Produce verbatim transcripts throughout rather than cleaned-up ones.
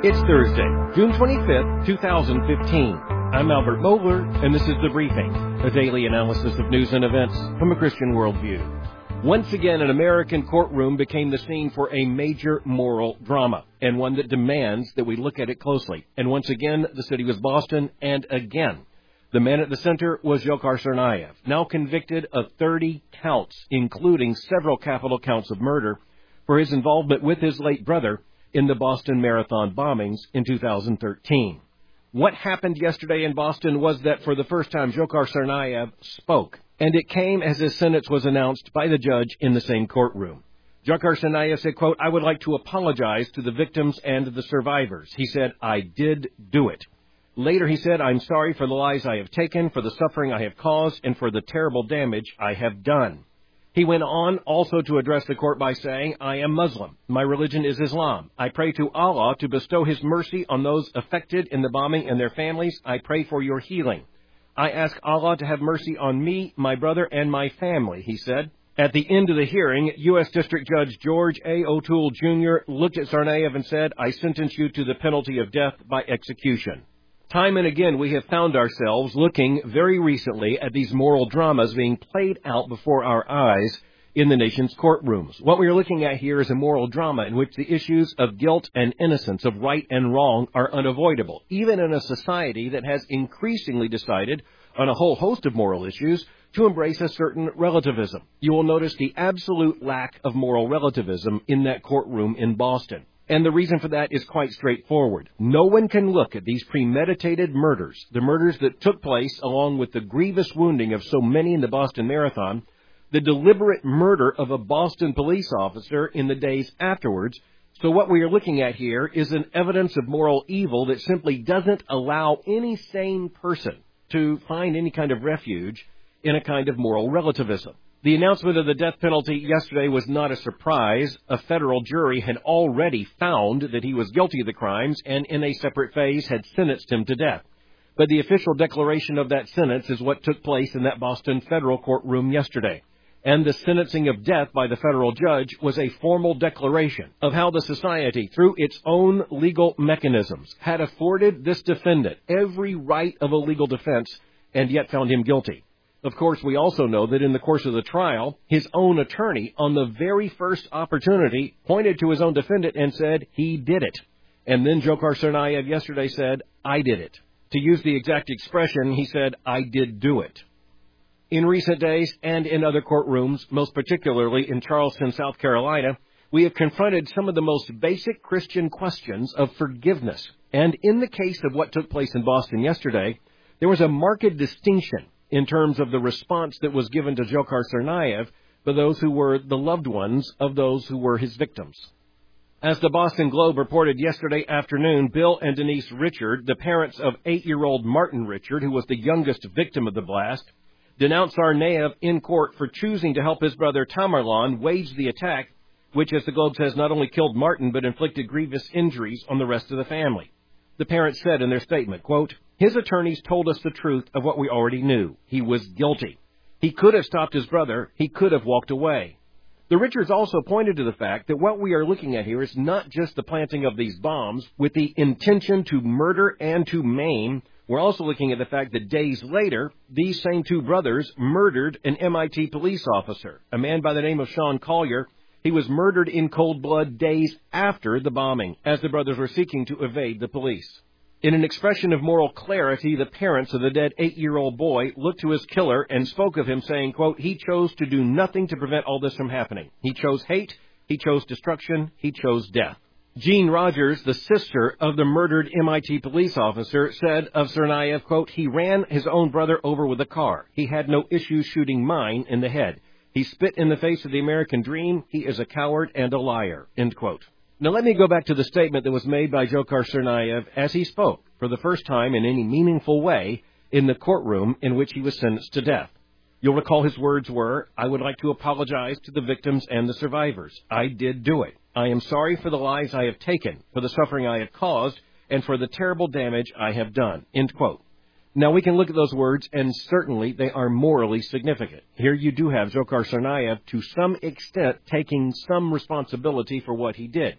It's Thursday, June twenty-fifth, two thousand fifteen. I'm Albert Mohler, and this is The Briefing, a daily analysis of news and events from a Christian worldview. Once again, an American courtroom became the scene for a major moral drama, and one that demands that we look at it closely. And once again, the city was Boston, and again, the man at the center was Dzhokhar Tsarnaev, now convicted of thirty counts, including several capital counts of murder, for his involvement with his late brother in the Boston Marathon bombings in two thousand thirteen. What happened yesterday in Boston was that for the first time, Dzhokhar Tsarnaev spoke, and it came as his sentence was announced by the judge in the same courtroom. Dzhokhar Tsarnaev said, quote, "I would like to apologize to the victims and the survivors." He said, "I did do it." Later he said, "I'm sorry for the lives I have taken, for the suffering I have caused, and for the terrible damage I have done." He went on also to address the court by saying, "I am Muslim. My religion is Islam. I pray to Allah to bestow His mercy on those affected in the bombing and their families. I pray for your healing. I ask Allah to have mercy on me, my brother, and my family," he said. At the end of the hearing, U S District Judge George A. O'Toole, Junior looked at Tsarnaev and said, "I sentence you to the penalty of death by execution." Time and again, we have found ourselves looking very recently at these moral dramas being played out before our eyes in the nation's courtrooms. What we are looking at here is a moral drama in which the issues of guilt and innocence, of right and wrong, are unavoidable, even in a society that has increasingly decided on a whole host of moral issues to embrace a certain relativism. You will notice the absolute lack of moral relativism in that courtroom in Boston. And the reason for that is quite straightforward. No one can look at these premeditated murders, the murders that took place along with the grievous wounding of so many in the Boston Marathon, the deliberate murder of a Boston police officer in the days afterwards. So what we are looking at here is an evidence of moral evil that simply doesn't allow any sane person to find any kind of refuge in a kind of moral relativism. The announcement of the death penalty yesterday was not a surprise. A federal jury had already found that he was guilty of the crimes and in a separate phase had sentenced him to death. But the official declaration of that sentence is what took place in that Boston federal courtroom yesterday. And the sentencing of death by the federal judge was a formal declaration of how the society, through its own legal mechanisms, had afforded this defendant every right of a legal defense and yet found him guilty. Of course, we also know that in the course of the trial, his own attorney, on the very first opportunity, pointed to his own defendant and said, "He did it." And then Dzhokhar Tsarnaev yesterday said, "I did it." To use the exact expression, he said, "I did do it." In recent days and in other courtrooms, most particularly in Charleston, South Carolina, we have confronted some of the most basic Christian questions of forgiveness. And in the case of what took place in Boston yesterday, there was a marked distinction in terms of the response that was given to Dzhokhar Tsarnaev for those who were the loved ones of those who were his victims. As the Boston Globe reported yesterday afternoon, Bill and Denise Richard, the parents of eight-year-old Martin Richard, who was the youngest victim of the blast, denounced Tsarnaev in court for choosing to help his brother Tamerlan wage the attack, which, as the Globe says, not only killed Martin, but inflicted grievous injuries on the rest of the family. The parents said in their statement, quote, "His attorneys told us the truth of what we already knew. He was guilty. He could have stopped his brother. He could have walked away." The Richards also pointed to the fact that what we are looking at here is not just the planting of these bombs with the intention to murder and to maim. We're also looking at the fact that days later, these same two brothers murdered an M I T police officer, a man by the name of Sean Collier. He was murdered in cold blood days after the bombing, as the brothers were seeking to evade the police. In an expression of moral clarity, the parents of the dead eight-year-old boy looked to his killer and spoke of him, saying, quote, "He chose to do nothing to prevent all this from happening. He chose hate, he chose destruction, he chose death." Jean Rogers, the sister of the murdered M I T police officer, said of Tsarnaev, quote, "He ran his own brother over with a car. He had no issue shooting mine in the head. He spit in the face of the American dream. He is a coward and a liar," end quote. Now let me go back to the statement that was made by Dzhokhar Tsarnaev as he spoke for the first time in any meaningful way in the courtroom in which he was sentenced to death. You'll recall his words were, "I would like to apologize to the victims and the survivors. I did do it. I am sorry for the lives I have taken, for the suffering I have caused, and for the terrible damage I have done," end quote. Now, we can look at those words, and certainly they are morally significant. Here you do have Dzhokhar Tsarnaev, to some extent, taking some responsibility for what he did.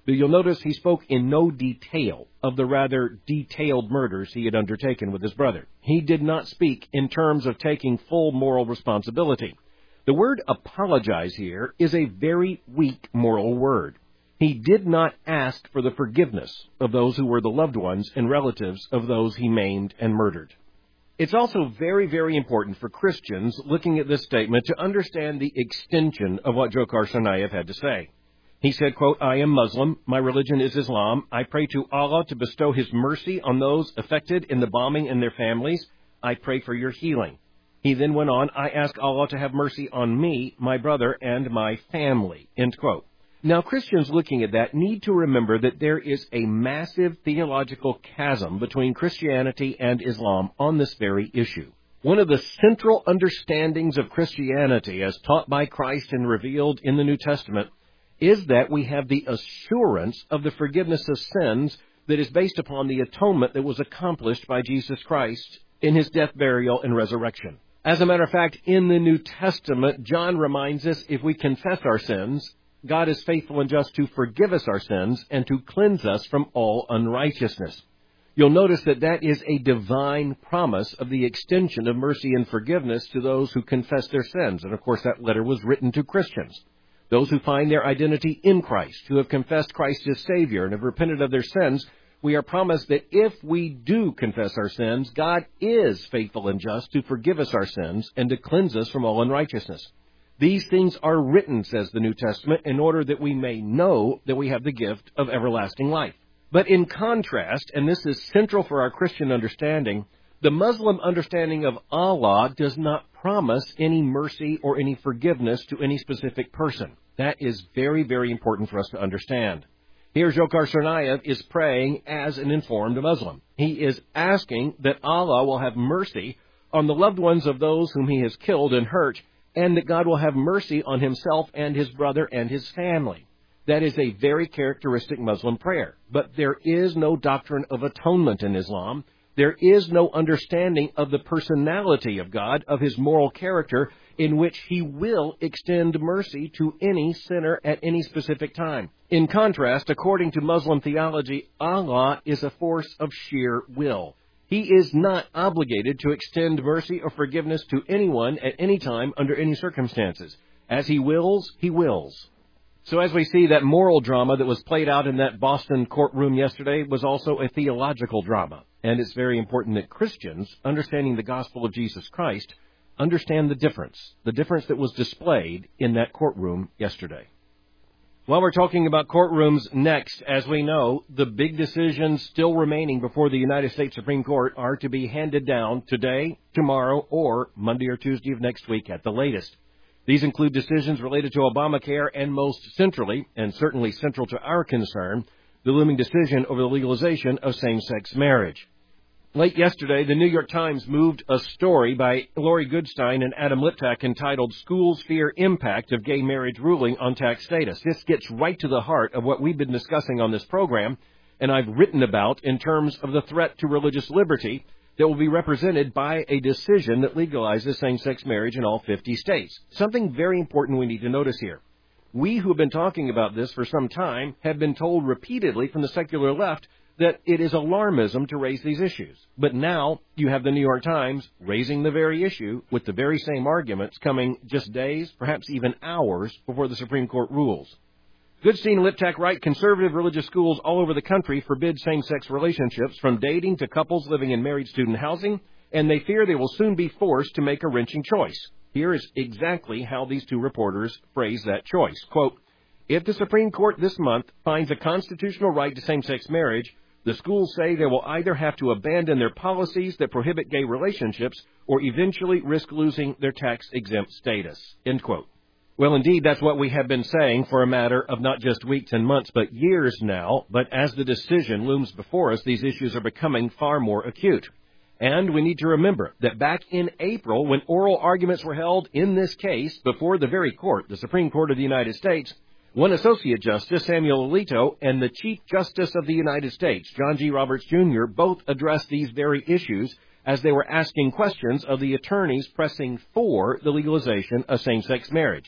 But you'll notice he spoke in no detail of the rather detailed murders he had undertaken with his brother. He did not speak in terms of taking full moral responsibility. The word apologize here is a very weak moral word. He did not ask for the forgiveness of those who were the loved ones and relatives of those he maimed and murdered. It's also very, very important for Christians looking at this statement to understand the extension of what Dzhokhar Tsarnaev had to say. He said, quote, I am Muslim. My religion is Islam. I pray to Allah to bestow His mercy on those affected in the bombing and their families. I pray for your healing. He then went on, I ask Allah to have mercy on me, my brother, and my family, end quote. Now, Christians looking at that need to remember that there is a massive theological chasm between Christianity and Islam on this very issue. One of the central understandings of Christianity, as taught by Christ and revealed in the New Testament, is that we have the assurance of the forgiveness of sins that is based upon the atonement that was accomplished by Jesus Christ in His death, burial, and resurrection. As a matter of fact, in the New Testament, John reminds us if we confess our sins, God is faithful and just to forgive us our sins and to cleanse us from all unrighteousness. You'll notice that that is a divine promise of the extension of mercy and forgiveness to those who confess their sins. And of course, that letter was written to Christians. Those who find their identity in Christ, who have confessed Christ as Savior and have repented of their sins, we are promised that if we do confess our sins, God is faithful and just to forgive us our sins and to cleanse us from all unrighteousness. These things are written, says the New Testament, in order that we may know that we have the gift of everlasting life. But in contrast, and this is central for our Christian understanding, the Muslim understanding of Allah does not promise any mercy or any forgiveness to any specific person. That is very, very important for us to understand. Here, Dzhokhar Tsarnaev is praying as an informed Muslim. He is asking that Allah will have mercy on the loved ones of those whom he has killed and hurt, and that God will have mercy on himself and his brother and his family. That is a very characteristic Muslim prayer. But there is no doctrine of atonement in Islam. There is no understanding of the personality of God, of His moral character, in which He will extend mercy to any sinner at any specific time. In contrast, according to Muslim theology, Allah is a force of sheer will. He is not obligated to extend mercy or forgiveness to anyone at any time under any circumstances. As He wills, He wills. So as we see, that moral drama that was played out in that Boston courtroom yesterday was also a theological drama. And it's very important that Christians, understanding the gospel of Jesus Christ, understand the difference, the difference that was displayed in that courtroom yesterday. While we're talking about courtrooms next, as we know, the big decisions still remaining before the United States Supreme Court are to be handed down today, tomorrow, or Monday or Tuesday of next week at the latest. These include decisions related to Obamacare and most centrally, and certainly central to our concern, the looming decision over the legalization of same-sex marriage. Late yesterday, the New York Times moved a story by Lori Goodstein and Adam Liptak entitled Schools Fear Impact of Gay Marriage Ruling on Tax Status. This gets right to the heart of what we've been discussing on this program, and I've written about in terms of the threat to religious liberty that will be represented by a decision that legalizes same-sex marriage in all fifty states. Something very important we need to notice here. We who have been talking about this for some time have been told repeatedly from the secular left that it is alarmism to raise these issues. But now you have the New York Times raising the very issue with the very same arguments coming just days, perhaps even hours, before the Supreme Court rules. Goodstein and Liptak write, conservative religious schools all over the country forbid same-sex relationships from dating to couples living in married student housing, and they fear they will soon be forced to make a wrenching choice. Here is exactly how these two reporters phrase that choice. Quote, if the Supreme Court this month finds a constitutional right to same-sex marriage, the schools say they will either have to abandon their policies that prohibit gay relationships or eventually risk losing their tax-exempt status. End quote. Well, indeed, that's what we have been saying for a matter of not just weeks and months, but years now. But as the decision looms before us, these issues are becoming far more acute. And we need to remember that back in April, when oral arguments were held in this case before the very court, the Supreme Court of the United States, one Associate Justice, Samuel Alito, and the Chief Justice of the United States, John G. Roberts, Junior, both addressed these very issues as they were asking questions of the attorneys pressing for the legalization of same-sex marriage.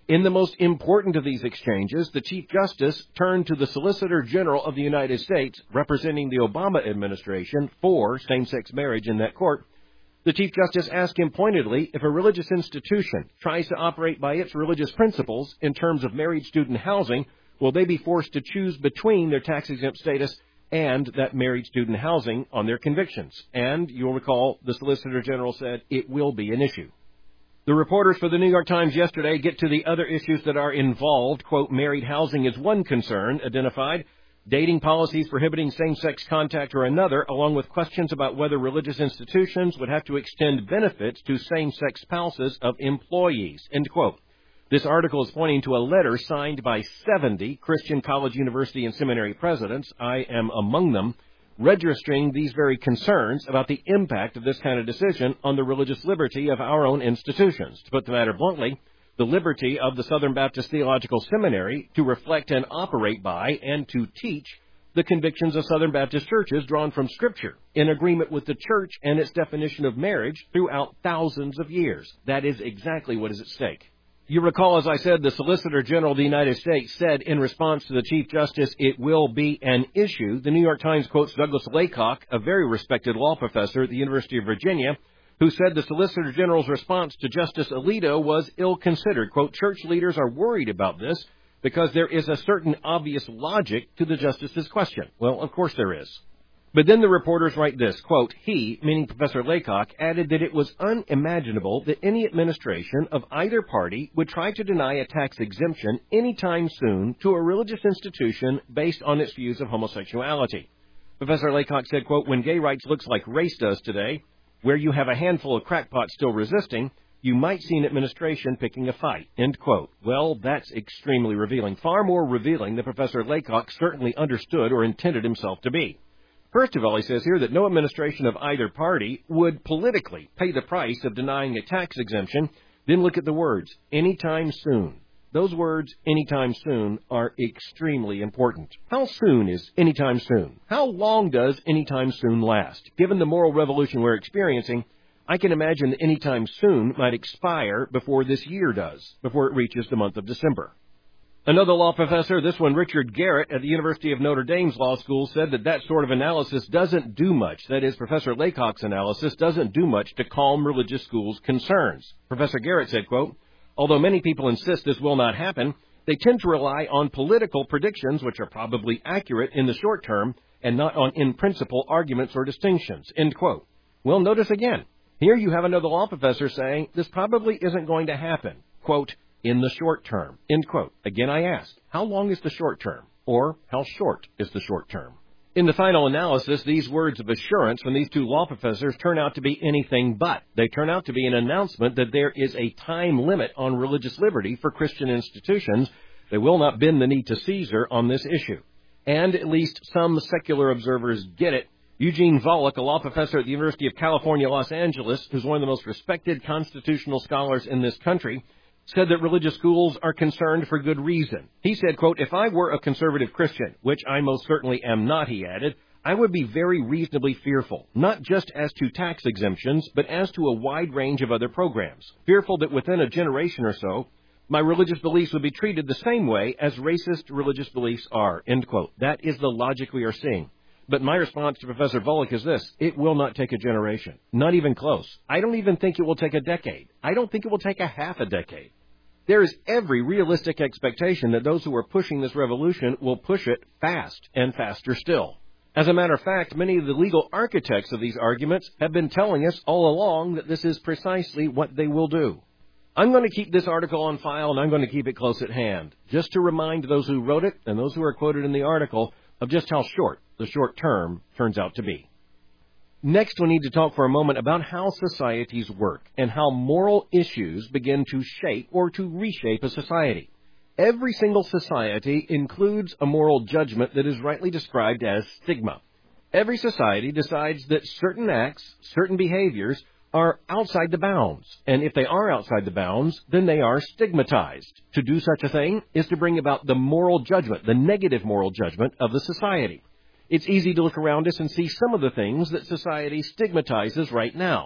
In the most important of these exchanges, the Chief Justice turned to the Solicitor General of the United States, representing the Obama administration for same-sex marriage in that court. The Chief Justice asked him pointedly if a religious institution tries to operate by its religious principles in terms of married student housing, will they be forced to choose between their tax-exempt status and that married student housing on their convictions? And you'll recall the Solicitor General said it will be an issue. The reporters for the New York Times yesterday get to the other issues that are involved. Quote, married housing is one concern identified. Dating policies prohibiting same-sex contact are another, along with questions about whether religious institutions would have to extend benefits to same-sex spouses of employees. End quote. This article is pointing to a letter signed by seventy Christian college, university, and seminary presidents, I am among them, registering these very concerns about the impact of this kind of decision on the religious liberty of our own institutions. To put the matter bluntly, the liberty of the Southern Baptist Theological Seminary to reflect and operate by and to teach the convictions of Southern Baptist churches drawn from Scripture in agreement with the church and its definition of marriage throughout thousands of years. That is exactly what is at stake. You recall, as I said, the Solicitor General of the United States said in response to the Chief Justice, it will be an issue. The New York Times quotes Douglas Laycock, a very respected law professor at the University of Virginia, who said the Solicitor General's response to Justice Alito was ill-considered. Quote, church leaders are worried about this because there is a certain obvious logic to the Justice's question. Well, of course there is. But then the reporters write this, quote, he, meaning Professor Laycock, added that it was unimaginable that any administration of either party would try to deny a tax exemption anytime soon to a religious institution based on its views of homosexuality. Professor Laycock said, quote, when gay rights looks like race does today, where you have a handful of crackpots still resisting, you might see an administration picking a fight, end quote. Well, that's extremely revealing, far more revealing than Professor Laycock certainly understood or intended himself to be. First of all, he says here that no administration of either party would politically pay the price of denying a tax exemption. Then look at the words, anytime soon. Those words, anytime soon, are extremely important. How soon is anytime soon? How long does anytime soon last? Given the moral revolution we're experiencing, I can imagine that anytime soon might expire before this year does, before it reaches the month of December. Another law professor, this one Richard Garrett at the University of Notre Dame's Law School, said that that sort of analysis doesn't do much. That is, Professor Laycock's analysis doesn't do much to calm religious schools' concerns. Professor Garrett said, quote, although many people insist this will not happen, they tend to rely on political predictions, which are probably accurate in the short term, and not on in-principle arguments or distinctions, end quote. Well, notice again, here you have another law professor saying this probably isn't going to happen, quote, in the short term, end quote. Again, I ask, how long is the short term? Or how short is the short term? In the final analysis, these words of assurance from these two law professors turn out to be anything but. They turn out to be an announcement that there is a time limit on religious liberty for Christian institutions. They will not bend the knee to Caesar on this issue. And at least some secular observers get it. Eugene Volokh, a law professor at the University of California, Los Angeles, who's one of the most respected constitutional scholars in this country, said that religious schools are concerned for good reason. He said, quote, if I were a conservative Christian, which I most certainly am not, he added, I would be very reasonably fearful, not just as to tax exemptions, but as to a wide range of other programs. Fearful that within a generation or so, my religious beliefs would be treated the same way as racist religious beliefs are, end quote. That is the logic we are seeing. But my response to Professor Volokh is this. It will not take a generation. Not even close. I don't even think it will take a decade. I don't think it will take a half a decade. There is every realistic expectation that those who are pushing this revolution will push it fast and faster still. As a matter of fact, many of the legal architects of these arguments have been telling us all along that this is precisely what they will do. I'm going to keep this article on file, and I'm going to keep it close at hand, just to remind those who wrote it and those who are quoted in the article of just how short the short term turns out to be. Next, we need to talk for a moment about how societies work and how moral issues begin to shape or to reshape a society. Every single society includes a moral judgment that is rightly described as stigma. Every society decides that certain acts, certain behaviors, are outside the bounds, and if they are outside the bounds, then they are stigmatized. To do such a thing is to bring about the moral judgment, the negative moral judgment of the society. It's easy to look around us and see some of the things that society stigmatizes right now.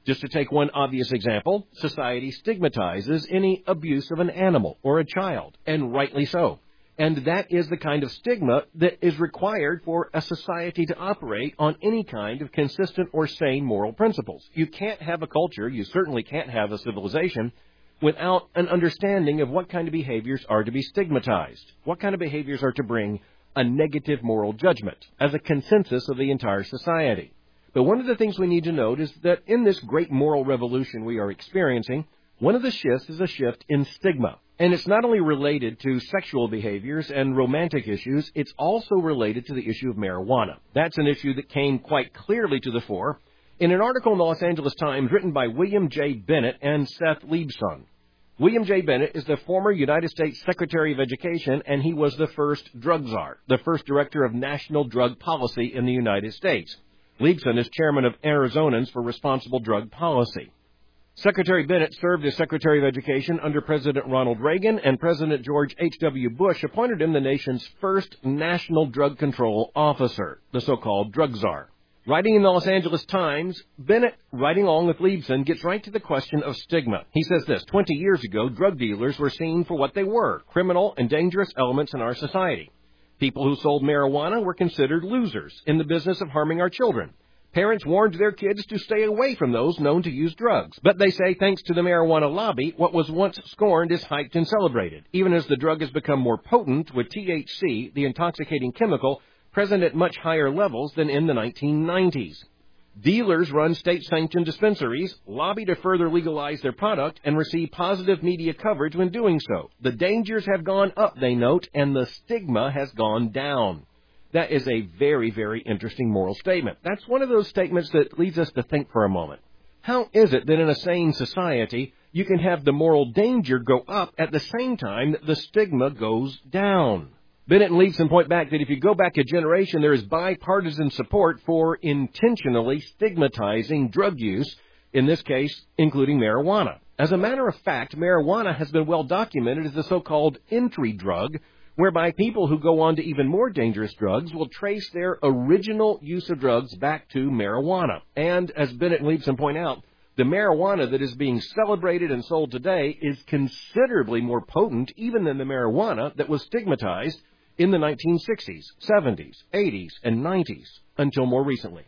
Just to take one obvious example, society stigmatizes any abuse of an animal or a child, and rightly so. And that is the kind of stigma that is required for a society to operate on any kind of consistent or sane moral principles. You can't have a culture, you certainly can't have a civilization, without an understanding of what kind of behaviors are to be stigmatized, what kind of behaviors are to bring a negative moral judgment as a consensus of the entire society. But one of the things we need to note is that in this great moral revolution we are experiencing, one of the shifts is a shift in stigma. And it's not only related to sexual behaviors and romantic issues, it's also related to the issue of marijuana. That's an issue that came quite clearly to the fore in an article in the Los Angeles Times written by William J. Bennett and Seth Leibsohn. William J. Bennett is the former United States Secretary of Education, and he was the first drug czar, the first director of national drug policy in the United States. Leibsohn is chairman of Arizonans for Responsible Drug Policy. Secretary Bennett served as Secretary of Education under President Ronald Reagan, and President George H W. Bush appointed him the nation's first national drug control officer, the so-called drug czar. Writing in the Los Angeles Times, Bennett, writing along with Leibsohn, gets right to the question of stigma. He says this: twenty years ago, drug dealers were seen for what they were, criminal and dangerous elements in our society. People who sold marijuana were considered losers in the business of harming our children. Parents warned their kids to stay away from those known to use drugs. But they say thanks to the marijuana lobby, what was once scorned is hyped and celebrated, even as the drug has become more potent with T H C, the intoxicating chemical, present at much higher levels than in the nineteen nineties. Dealers run state-sanctioned dispensaries, lobby to further legalize their product, and receive positive media coverage when doing so. The dangers have gone up, they note, and the stigma has gone down. That is a very, very interesting moral statement. That's one of those statements that leads us to think for a moment. How is it that in a sane society, you can have the moral danger go up at the same time that the stigma goes down? Bennett and Leibsohn point back that if you go back a generation, there is bipartisan support for intentionally stigmatizing drug use, in this case, including marijuana. As a matter of fact, marijuana has been well documented as the so-called entry drug, whereby people who go on to even more dangerous drugs will trace their original use of drugs back to marijuana. And, as Bennett and Leibsohn point out, the marijuana that is being celebrated and sold today is considerably more potent even than the marijuana that was stigmatized in the nineteen sixties, seventies, eighties, and nineties, until more recently.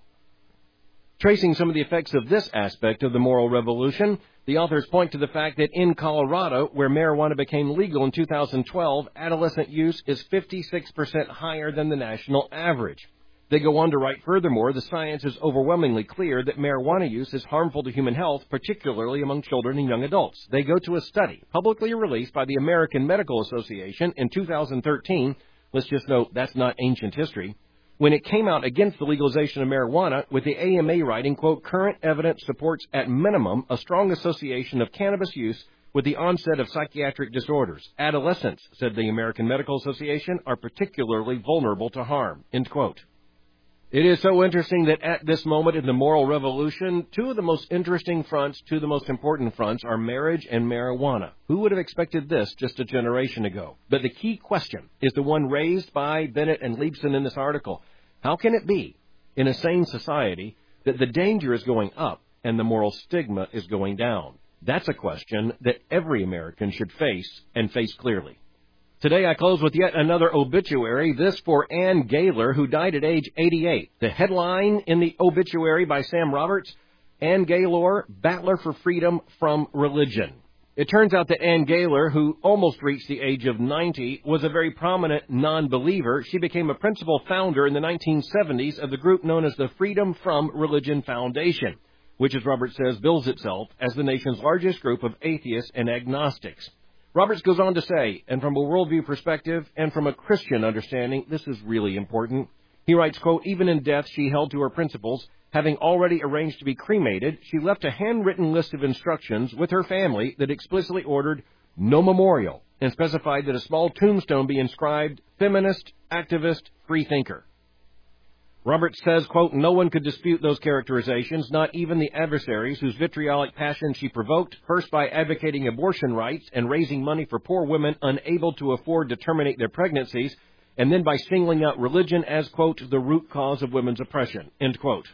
Tracing some of the effects of this aspect of the moral revolution, the authors point to the fact that in Colorado, where marijuana became legal in two thousand twelve, adolescent use is fifty-six percent higher than the national average. They go on to write, furthermore, the science is overwhelmingly clear that marijuana use is harmful to human health, particularly among children and young adults. They go to a study publicly released by the American Medical Association in two thousand thirteen. Let's just note that's not ancient history. When it came out against the legalization of marijuana, with the A M A writing, quote, current evidence supports at minimum a strong association of cannabis use with the onset of psychiatric disorders. Adolescents, said the American Medical Association, are particularly vulnerable to harm, end quote. It is so interesting that at this moment in the moral revolution, two of the most interesting fronts, two of the most important fronts are marriage and marijuana. Who would have expected this just a generation ago? But the key question is the one raised by Bennett and Leibsohn in this article. How can it be, in a sane society, that the danger is going up and the moral stigma is going down? That's a question that every American should face, and face clearly. Today I close with yet another obituary, this for Ann Gaylor, who died at age eighty-eight. The headline in the obituary by Sam Roberts, Ann Gaylor, Battler for Freedom from Religion. It turns out that Ann Gaylor, who almost reached the age of ninety, was a very prominent non-believer. She became a principal founder in the nineteen seventies of the group known as the Freedom from Religion Foundation, which, as Roberts says, bills itself as the nation's largest group of atheists and agnostics. Roberts goes on to say, and from a worldview perspective and from a Christian understanding, this is really important. He writes, quote, even in death she held to her principles. Having already arranged to be cremated, she left a handwritten list of instructions with her family that explicitly ordered no memorial and specified that a small tombstone be inscribed, feminist, activist, free thinker. Roberts says, quote, no one could dispute those characterizations, not even the adversaries whose vitriolic passion she provoked, first by advocating abortion rights and raising money for poor women unable to afford to terminate their pregnancies, and then by singling out religion as, quote, the root cause of women's oppression, end quote.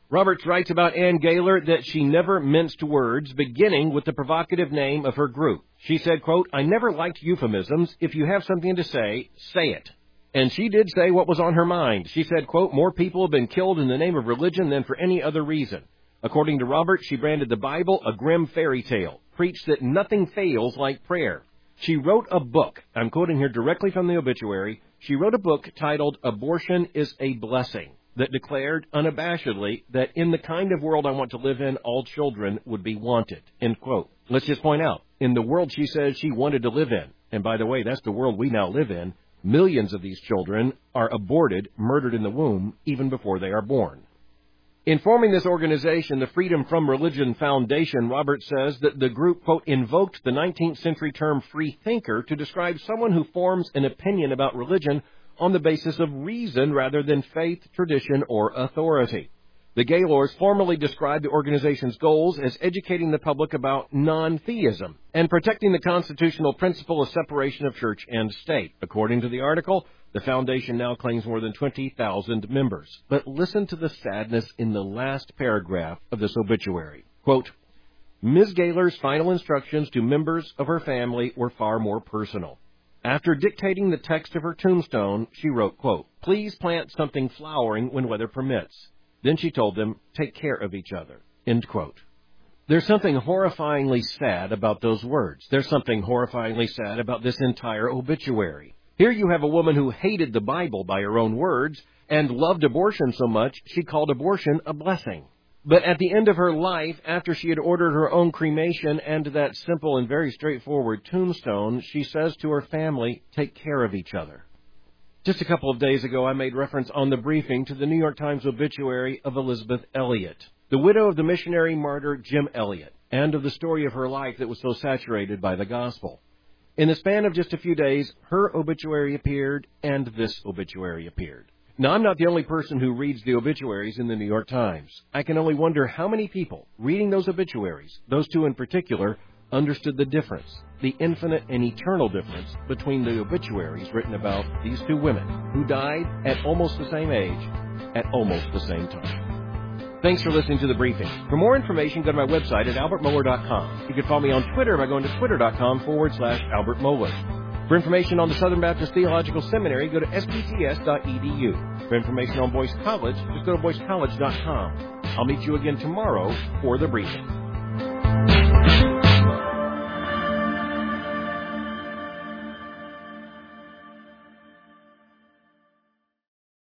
Roberts writes about Ann Gaylor that she never minced words, beginning with the provocative name of her group. She said, quote, "I never liked euphemisms. If you have something to say, say it." And she did say what was on her mind. She said, quote, "More people have been killed in the name of religion than for any other reason." According to Roberts, she branded the Bible a grim fairy tale, preached that nothing fails like prayer. She wrote a book, I'm quoting here directly from the obituary, she wrote a book titled Abortion is a Blessing, that declared unabashedly that in the kind of world I want to live in, all children would be wanted, end quote. Let's just point out, in the world she says she wanted to live in, and by the way, that's the world we now live in, millions of these children are aborted, murdered in the womb, even before they are born. In forming this organization, the Freedom from Religion Foundation, Roberts says that the group, quote, invoked the nineteenth century term free thinker to describe someone who forms an opinion about religion on the basis of reason rather than faith, tradition, or authority. The Gaylors formally described the organization's goals as educating the public about non-theism and protecting the constitutional principle of separation of church and state. According to the article, the foundation now claims more than twenty thousand members. But listen to the sadness in the last paragraph of this obituary. Quote, "Miz Gaylor's final instructions to members of her family were far more personal. After dictating the text of her tombstone, she wrote, quote, 'Please plant something flowering when weather permits.' Then she told them, 'Take care of each other.'" End quote. There's something horrifyingly sad about those words. There's something horrifyingly sad about this entire obituary. Here you have a woman who hated the Bible by her own words and loved abortion so much she called abortion a blessing. But at the end of her life, after she had ordered her own cremation and that simple and very straightforward tombstone, she says to her family, "Take care of each other." Just a couple of days ago, I made reference on the briefing to the New York Times obituary of Elisabeth Elliot, the widow of the missionary martyr Jim Elliot, and of the story of her life that was so saturated by the gospel. In the span of just a few days, her obituary appeared, and this obituary appeared. Now, I'm not the only person who reads the obituaries in the New York Times. I can only wonder how many people, reading those obituaries, those two in particular, understood the difference, the infinite and eternal difference between the obituaries written about these two women who died at almost the same age, at almost the same time. Thanks for listening to The Briefing. For more information, go to my website at albert mohler dot com. You can follow me on Twitter by going to twitter.com forward slash Albert Mohler. For information on the Southern Baptist Theological Seminary, go to s b t s dot e d u. For information on Boyce College, just go to boyce college dot com. I'll meet you again tomorrow for The Briefing.